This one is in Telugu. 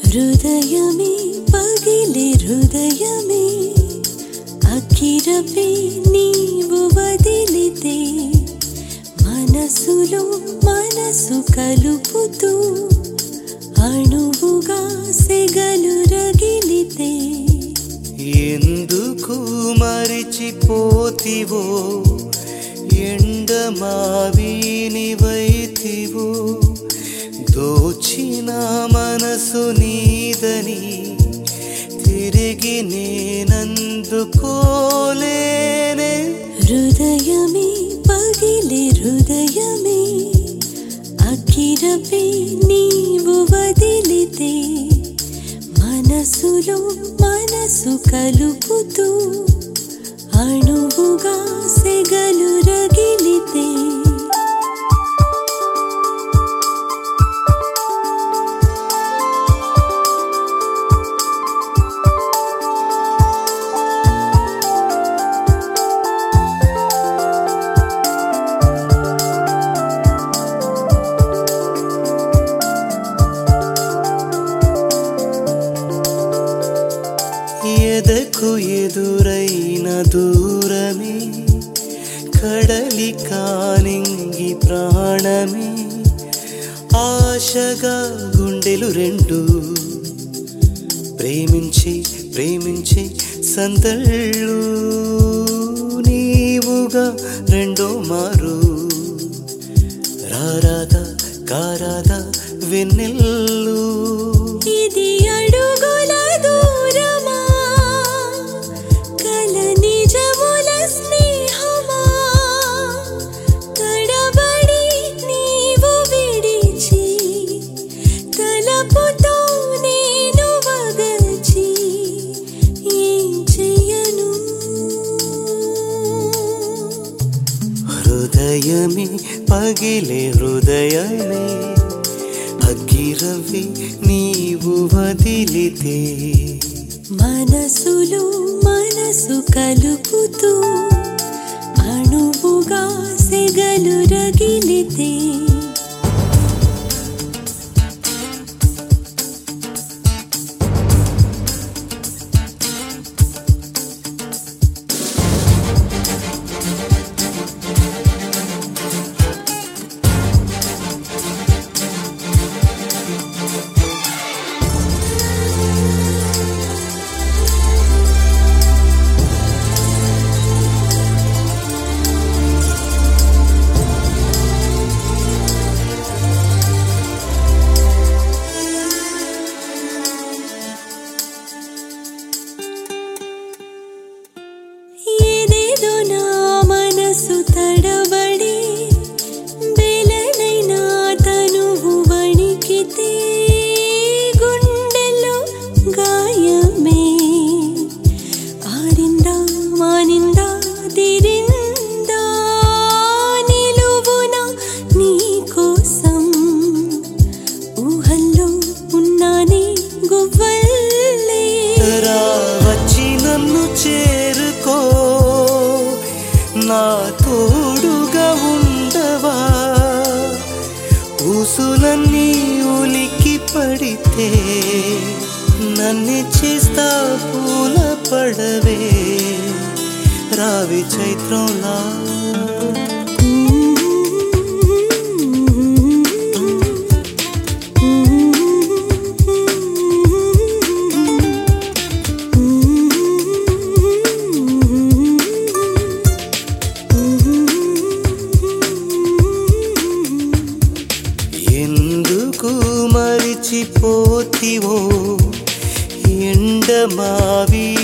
హృదయమే పగిలే హృదయమే అఖిరపే నీవు వదిలితే మనసులో మనసు కలుపుతూ అణువుగా సెగలు రగిలితే ఎందుకు మరిచిపోతివో ఎండమావినివైతివో దోచిన మనసు నీదని తిరిగి నేనందుకోలేనే హృదయమే పగిలే హృదయమే అఖిరపే నీవు వదిలితే మనసులో మనసు కలుపుతూ అణువుగా సెగలు రగిలితే ఎదకు ఎదురైన దూరమే కడలి కానింగి ప్రాణమే ఆశగా గుండెలు రెండు ప్రేమించి ప్రేమించి సందళ్ళు నీవుగా రెండో మారు రారాదా కారాదా వెన్నెల్లు ఇది అడుగుల దూరమా కల నిజముల స్నేహమా తడబడి నీవు విడిచి తలపుతో నేను వగచి ఏం చెయ్యను హృదయమే పగిలే హృదయమే అగ్గిరవి నీవు వదిలితే మనసులో మనసు కలుపుతూ అణువుగా సెగలు రగిలితే తడబడి బెలనైనా తనువు వణికితే గుండెలో గాయమే ఆరిందా మానిందా తిరిందా నిలువున నీ కోసం ఊహల్లో ఉన్నానే గువ్వల్లే వచ్చి నన్ను చేరుకో నా తోడుగా ఉండవా ఊసులన్నీ ఉలికి పడితే నన్ను చేస్తా పూల పడవే రావి చైత్రంలా ఎందుకు మరిచిపోతివో ఎండమావి